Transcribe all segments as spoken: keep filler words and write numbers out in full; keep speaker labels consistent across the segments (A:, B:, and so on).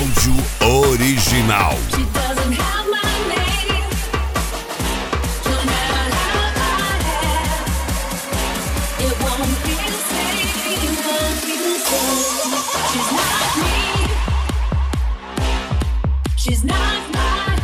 A: Cláudio Original.
B: She's not mine.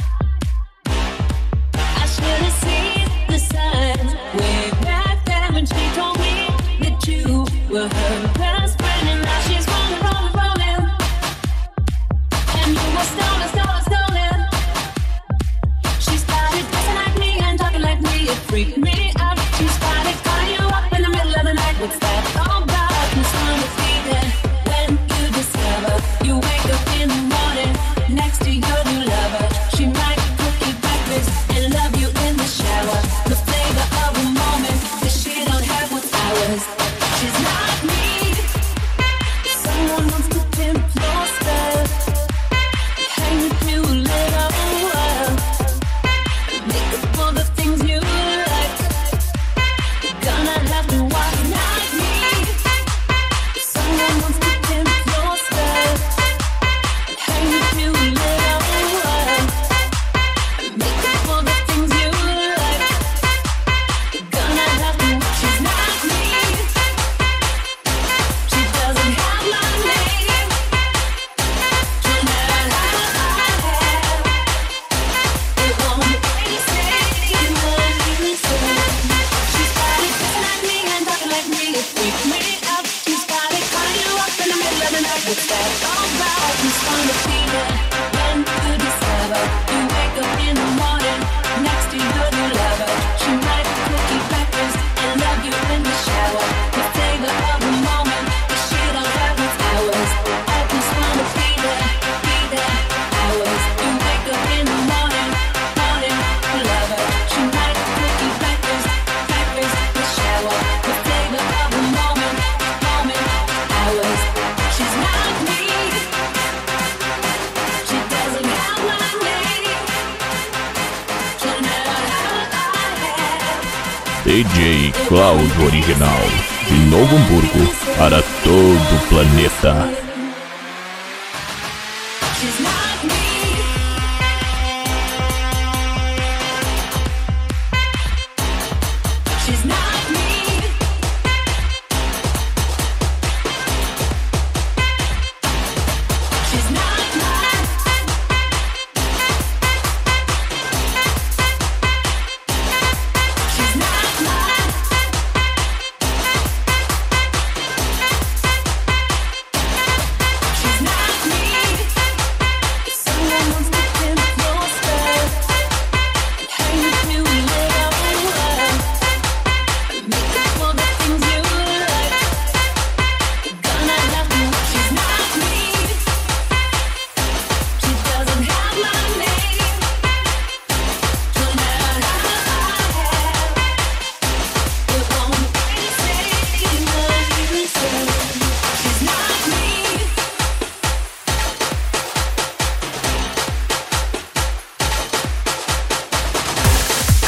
B: I should have seen the signs way back then when she told me that you were her best friend, and now she's rolling, rolling, rolling, and you were stolen, stolen, stolen. She started dressing like me and talking like me, it freaked me out. She started calling you up in the middle of the night. What's that all about? Who's gonna be there when you discover you wake up in the morning next to your new lover? She might cook you breakfast and love you in the shower. The flavor of a moment that she don't have what's ours. She's not me. Someone wants to pimp your stuff, hang with you a little while, make up for the things you like. You're gonna have to walk. Not me. Someone wants to pimp your stuff, hang with you a little while, make up for the things you like. You're gonna have to. She's not me. She doesn't have my name. She'll never have I have. It won't be the same when you say. She started kissing like me and talking like me. It freaked me out. She started calling you up in the middle of the night. What's that all about? Who's gonna be there when you discover you wake up in the morning next to your new lover? She might cook you breakfast and love you in the shower. The flavor of the moment that she don't have what's ours. I just wanna be there, be there, ours. You wake up in the morning, morning, lover. She might cook you breakfast, breakfast, the shower. The flavor of the moment, moment, ours. She's not me. She doesn't have my name. She'll never have I have.
C: D J Cláudio Original, de Novo Hamburgo para todo o planeta.
B: She's not me.